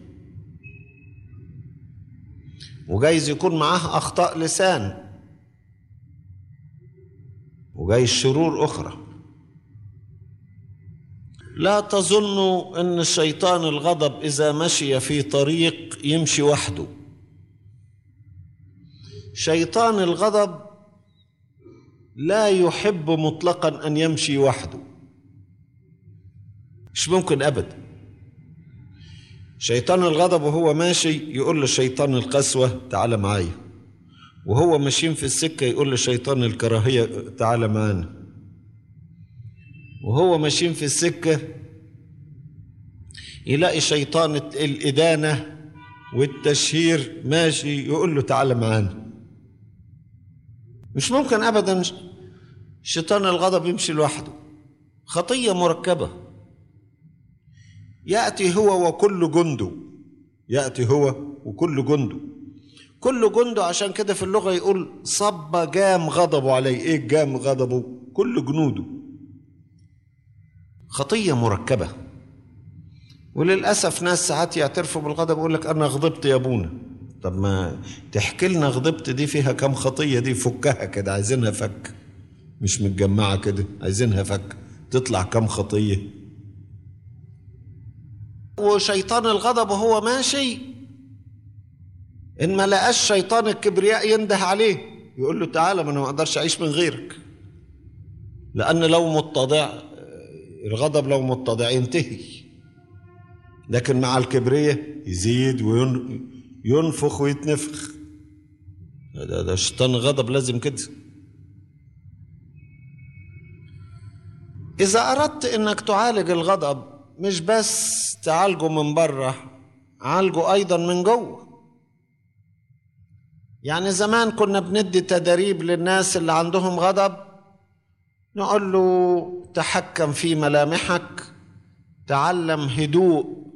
وجايز يكون معه أخطاء لسان، وجايز شرور أخرى. لا تظنوا أن الشيطان الغضب إذا مشي في طريق يمشي وحده. شيطان الغضب لا يحب مطلقا أن يمشي وحده، مش ممكن أبدا. شيطان الغضب وهو ماشي يقول لشيطان القسوة تعال معايا، وهو ماشيين في السكة يقول لشيطان الكراهية تعال معانا، وهو ماشيين في السكة يلاقي شيطان الإدانة والتشهير ماشي يقول له تعال معانا. مش ممكن أبدا شيطان الغضب يمشي لوحده، خطية مركبة. يأتي هو وكل جنده، يأتي هو وكل جنده، كل جنده. عشان كده في اللغة يقول صب جام غضبه عليه. ايه جام غضبه؟ كل جنوده. خطية مركبة. وللأسف ناس ساعات يعترفوا بالغضب يقول لك أنا غضبت يا أبونا. طب ما تحكي لنا غضبت دي فيها كم خطية؟ دي فكها كده، عايزينها فك، مش متجمعة كده، عايزينها فك تطلع كم خطية. وشيطان الغضب وهو ماشي إن ما لقاش شيطان الكبرياء ينده عليه يقول له تعالى، ما أنا ما أقدرش أعيش من غيرك. لأن لو متضع، الغضب لو متضع ينتهي، لكن مع الكبرياء يزيد وينفخ ويتنفخ. ده شيطان الغضب لازم كده. إذا أردت إنك تعالج الغضب مش بس تعالجه من بره، عالجه أيضا من جوه. يعني زمان كنا بندي تدريب للناس اللي عندهم غضب، نقول له تحكم في ملامحك، تعلم هدوء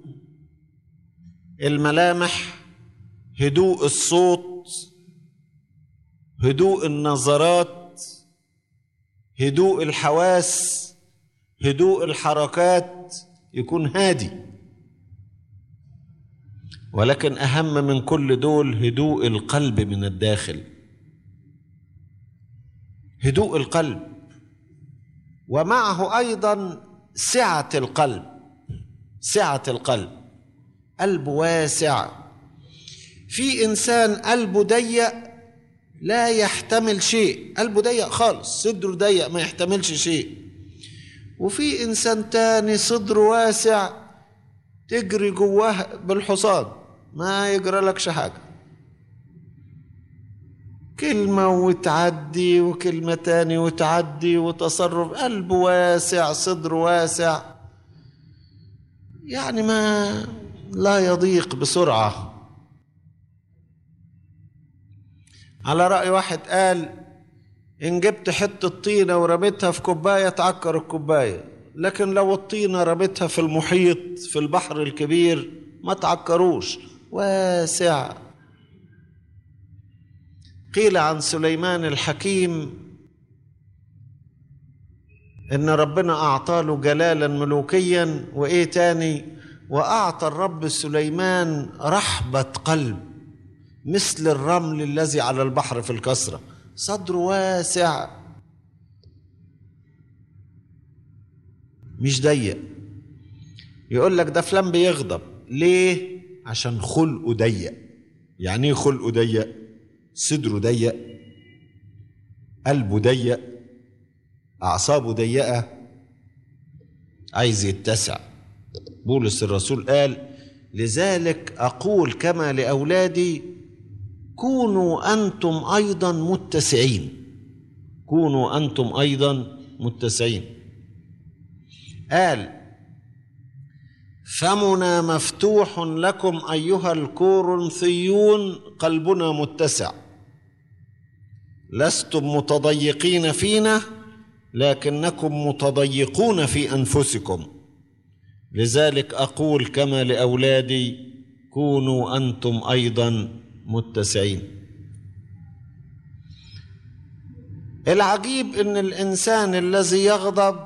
الملامح، هدوء الصوت، هدوء النظرات، هدوء الحواس، هدوء الحركات، يكون هادي. ولكن أهم من كل دول هدوء القلب من الداخل، هدوء القلب، ومعه أيضا سعة القلب. سعة القلب، قلب واسع. في إنسان قلبه ضيق لا يحتمل شيء، قلبه ضيق خالص، صدره ضيق ما يحتملش شيء. وفي إنسان تاني صدره واسع تجري جواه بالحصان ما يجرى لكش حاجة، كلمة وتعدي وكلمة تاني وتعدي وتصرف. قلبه واسع، صدره واسع، يعني ما لا يضيق بسرعة. على رأي واحد قال: إن جبت حتة طينة ورميتها في كوباية تعكر الكوباية، لكن لو الطينة رميتها في المحيط في البحر الكبير ما تعكروش. واسع. قيل عن سليمان الحكيم إن ربنا أعطاله جلالا ملوكيا، وإيه تاني؟ وأعطى الرب سليمان رحبة قلب مثل الرمل الذي على البحر في الكسرة. صدره واسع مش ضيق. يقول لك ده فلان بيغضب ليه؟ عشان خلقه ضيق. يعني ايه خلقه ضيق؟ صدره ضيق، قلبه ضيق، أعصابه ضيقة، عايز يتسع. بولس الرسول قال: لذلك أقول كما لأولادي كونوا أنتم أيضا متسعين. كونوا أنتم أيضا متسعين. قال: فمنا مفتوح لكم أيها الكورنثيون، قلبنا متسع، لستم متضيقين فينا لكنكم متضيقون في أنفسكم. لذلك أقول كما لأولادي كونوا أنتم أيضا متسعين. العجيب إن الإنسان الذي يغضب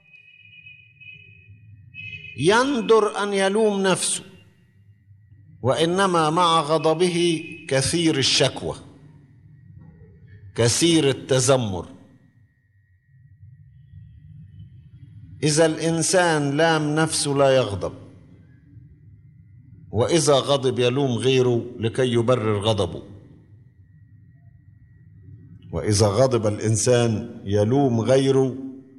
يندر أن يلوم نفسه، وإنما مع غضبه كثير الشكوى، كثير التذمر. إذا الإنسان لام نفسه لا يغضب، وإذا غضب يلوم غيره لكي يبرر غضبه. وإذا غضب الإنسان يلوم غيره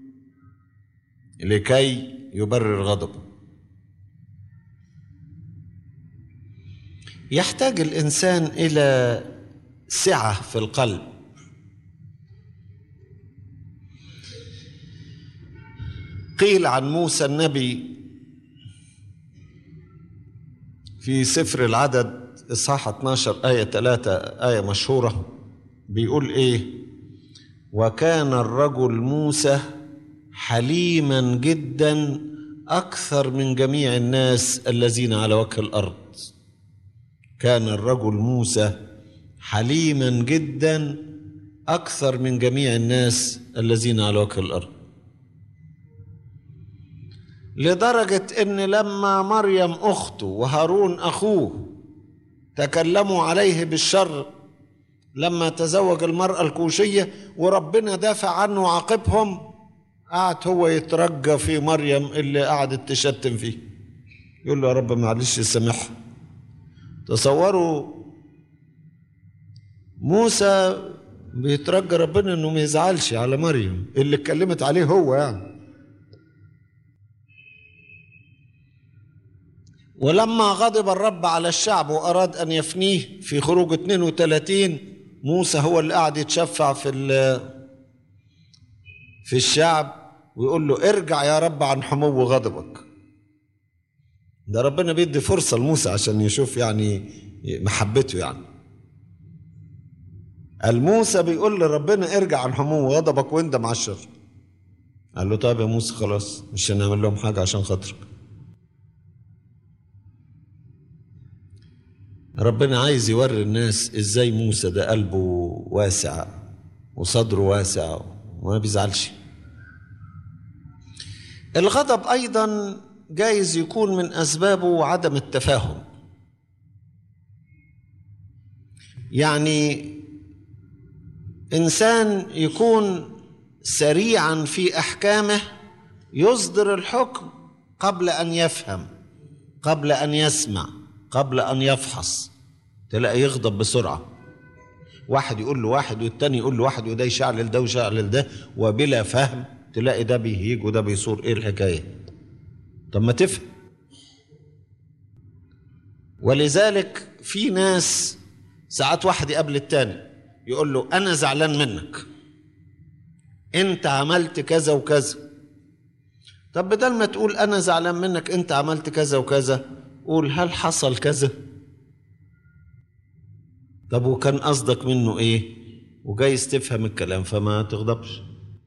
لكي يبرر غضبه. يحتاج الإنسان إلى سعة في القلب. قيل عن موسى النبي في سفر العدد إصحاح 12 آية 3، آية مشهورة، بيقول إيه؟ وكان الرجل موسى حليما جدا أكثر من جميع الناس الذين على وجه الأرض. كان الرجل موسى حليما جدا أكثر من جميع الناس الذين على وجه الأرض، لدرجة إن لما مريم أخته وهارون أخوه تكلموا عليه بالشر لما تزوج المرأة الكوشية وربنا دافع عنه وعاقبهم، قعد هو يترجى في مريم اللي قعدت تشتم فيه، يقول له يا رب معلش سامحها. تصوروا موسى بيترجى ربنا انه ما يزعلش على مريم اللي اتكلمت عليه هو يعني. ولما غضب الرب على الشعب وأراد أن يفنيه في خروج 32، موسى هو اللي قاعد يتشفع في الشعب ويقول له ارجع يا رب عن حمو غضبك. ده ربنا بيدي فرصة لموسى عشان يشوف يعني محبته يعني. الموسى بيقول لربنا ارجع عن حمو غضبك واندم على الشر. قال له طيب يا موسى خلاص مش هنعمل لهم حاجة عشان خاطرك. ربنا عايز يوري الناس ازاي موسى ده قلبه واسع وصدره واسع وما بيزعلش. الغضب ايضا جايز يكون من اسبابه عدم التفاهم. يعني انسان يكون سريعا في احكامه، يصدر الحكم قبل ان يفهم، قبل ان يسمع، قبل ان يفحص. تلاقي يغضب بسرعه، واحد يقول له واحد والتاني يقول له واحد وده يشعلل ده ويشعلل ده وبلا فهم، تلاقي ده بيهيج وده بيصور. ايه الحكايه؟ طب ما تفهم. ولذلك في ناس ساعات واحد يقابل التاني يقول له انا زعلان منك، انت عملت كذا وكذا. طب بدل ما تقول انا زعلان منك انت عملت كذا وكذا، قول هل حصل كذا؟ طب وكان قصدك منه ايه؟ وجايز تفهم الكلام فما تغضبش.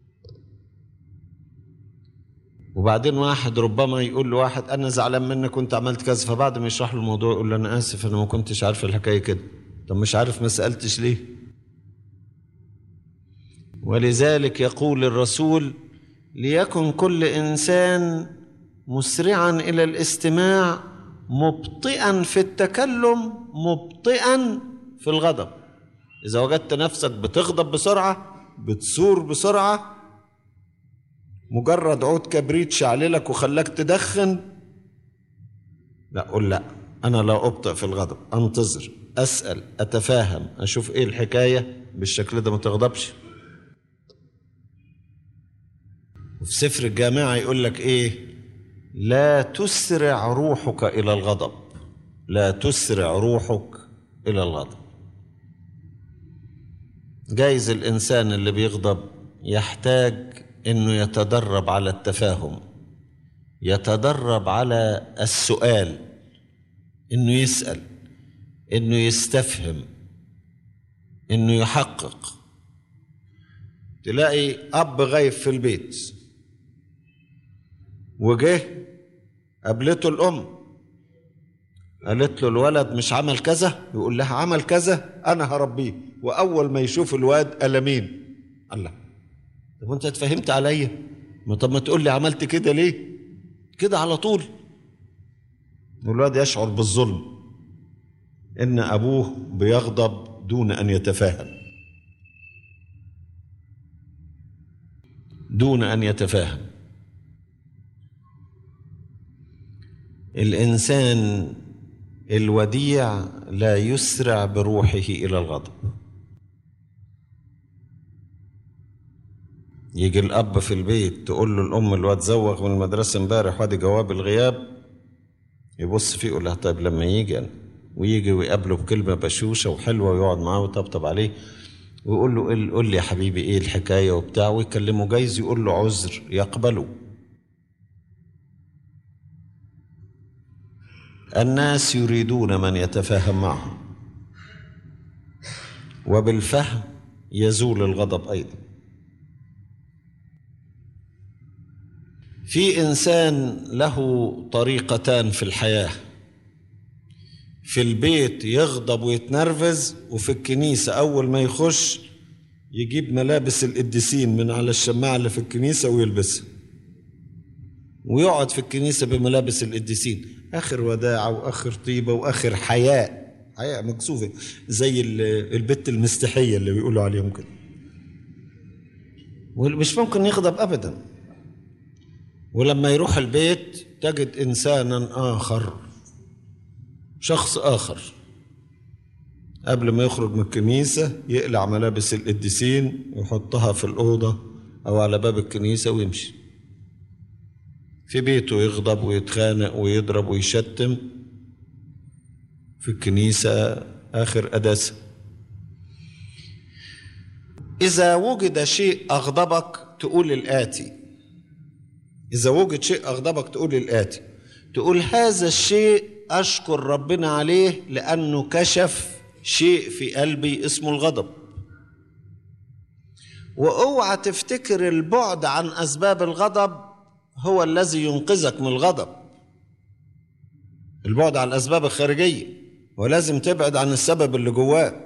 وبعدين واحد ربما يقول له واحد انا زعلان منك وانت عملت كذا، فبعد ما يشرح له الموضوع يقول له انا اسف انا ما كنتش عارف الحكايه كده. طب مش عارف ما سالتش ليه؟ ولذلك يقول الرسول ليكن كل انسان مسرعا الى الاستماع مبطئا في التكلم مبطئا في الغضب. اذا وجدت نفسك بتغضب بسرعه، بتصور بسرعه، مجرد عود كبريت شعللك وخلاك تدخن، لا قول لا، انا لا ابطئ في الغضب، انتظر، اسال، اتفاهم، اشوف ايه الحكايه. بالشكل ده ما تغضبش. وفي سفر الجامعة يقول لك ايه؟ لا تسرع روحك الى الغضب، لا تسرع روحك الى الغضب. جايز الانسان اللي بيغضب يحتاج انه يتدرب على التفاهم، يتدرب على السؤال، انه يسأل، انه يستفهم، انه يحقق. تلاقي اب غايب في البيت وجه قابلته الام قالت له الولد مش عمل كذا، يقول لها عمل كذا انا هربيه. واول ما يشوف الواد قلمين. الله، طب وانت اتفهمت عليا؟ طب ما تقول لي عملت كده ليه؟ كده على طول. والواد يشعر بالظلم ان ابوه بيغضب دون ان يتفاهم، دون ان يتفاهم. الانسان الوديع لا يسرع بروحه الى الغضب. يجي الاب في البيت تقول له الام الواد زوغ من المدرسه امبارح وادي جواب الغياب، يبص فيه يقول لها طيب لما يجي انا، ويجي ويقابله بكلمه بشوشه وحلوه ويقعد معاه ويطبطب عليه ويقول له قول لي يا حبيبي ايه الحكايه وبتاع، ويكلمه. جايز يقول له عذر يقبله. الناس يريدون من يتفاهم معهم، وبالفهم يزول الغضب ايضا. في انسان له طريقتان في الحياه، في البيت يغضب ويتنرفز، وفي الكنيسه اول ما يخش يجيب ملابس القديسين من على الشماعه اللي في الكنيسه ويلبسها، ويقعد في الكنيسه بملابس القديسين، اخر وداعه واخر طيبه واخر حياء، حياء مكسوفه زي البت المستحيه اللي بيقولوا عليهم كده. ومش ممكن يغضب ابدا. ولما يروح البيت تجد انسانا اخر، شخص اخر. قبل ما يخرج من الكنيسه يقلع ملابس القديسين ويحطها في الاوضه او على باب الكنيسه ويمشي. في بيته يغضب ويتخانق ويضرب ويشتم، في الكنيسة آخر قداسة. إذا وجد شيء أغضبك تقول الآتي، إذا وجد شيء أغضبك تقول الآتي، تقول هذا الشيء أشكر ربنا عليه لأنه كشف شيء في قلبي اسمه الغضب. واوعى تفتكر البعد عن أسباب الغضب هو الذي ينقذك من الغضب. البعد عن الأسباب الخارجية، ولازم تبعد عن السبب اللي جواك.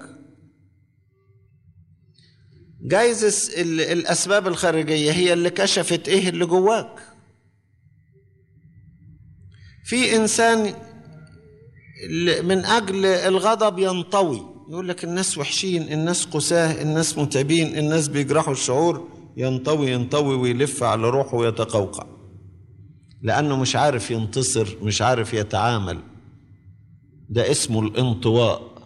جايز الأسباب الخارجية هي اللي كشفت إيه اللي جواك. في إنسان من أجل الغضب ينطوي، يقول لك الناس وحشين، الناس قساه، الناس متعبين، الناس بيجرحوا الشعور، ينطوي ويلف على روحه ويتقوقع، لأنه مش عارف ينتصر، مش عارف يتعامل. ده اسمه الانطواء.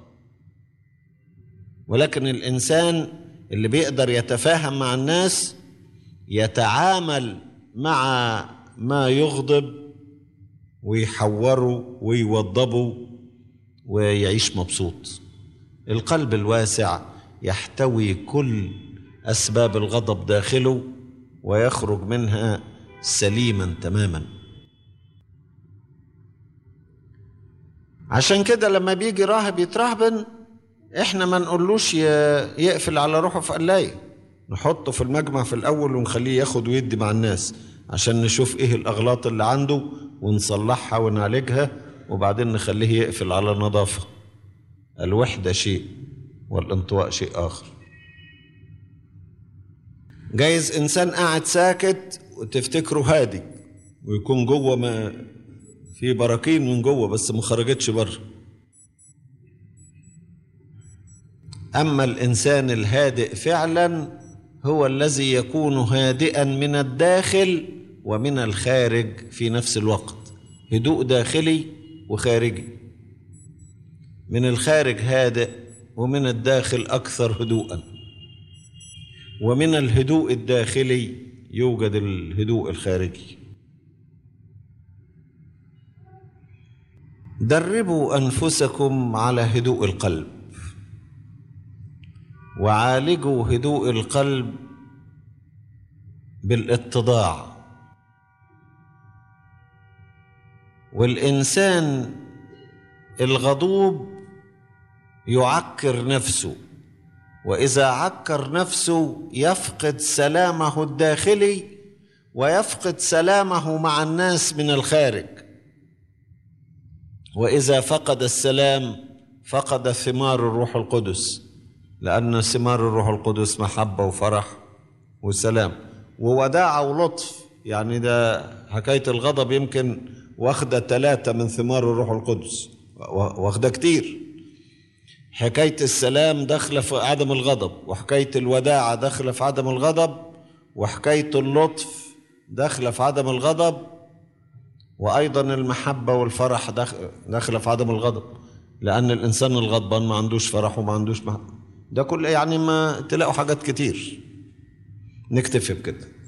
ولكن الإنسان اللي بيقدر يتفاهم مع الناس يتعامل مع ما يغضب ويحوره ويوضبه ويعيش مبسوط. القلب الواسع يحتوي كل أسباب الغضب داخله ويخرج منها سليما تماما. عشان كده لما بيجي راهب يترهبن احنا ما نقولوش يقفل على روحه في قلاية، نحطه في المجمع في الأول ونخليه ياخد ويدي مع الناس عشان نشوف ايه الأغلاط اللي عنده ونصلحها ونعالجها، وبعدين نخليه يقفل على نظافة. الوحدة شيء والانطواء شيء آخر. جايز إنسان قاعد ساكت وتفتكره هادي ويكون جوه ما في براكين من جوه بس ما خرجتش بره. أما الإنسان الهادئ فعلا هو الذي يكون هادئا من الداخل ومن الخارج في نفس الوقت. هدوء داخلي وخارجي، من الخارج هادئ ومن الداخل أكثر هدوءا، ومن الهدوء الداخلي يوجد الهدوء الخارجي. دربوا أنفسكم على هدوء القلب، وعالجوا هدوء القلب بالاتضاع. والإنسان الغضوب يعكر نفسه، وإذا عكر نفسه يفقد سلامه الداخلي ويفقد سلامه مع الناس من الخارج. وإذا فقد السلام فقد ثمار الروح القدس، لأن ثمار الروح القدس محبة وفرح وسلام ووداعة ولطف. يعني ده حكاية الغضب يمكن واخدة 3 من ثمار الروح القدس، واخدة كتير. حكاية السلام داخلة في عدم الغضب، وحكاية الوداعة داخلة في عدم الغضب، وحكاية اللطف داخلة في عدم الغضب، وأيضا المحبة والفرح داخلة في عدم الغضب، لأن الإنسان الغضبان ما عندوش فرح وما عندوش محبة. ده كله يعني ما تلاقوا حاجات كتير. نكتفي بكده.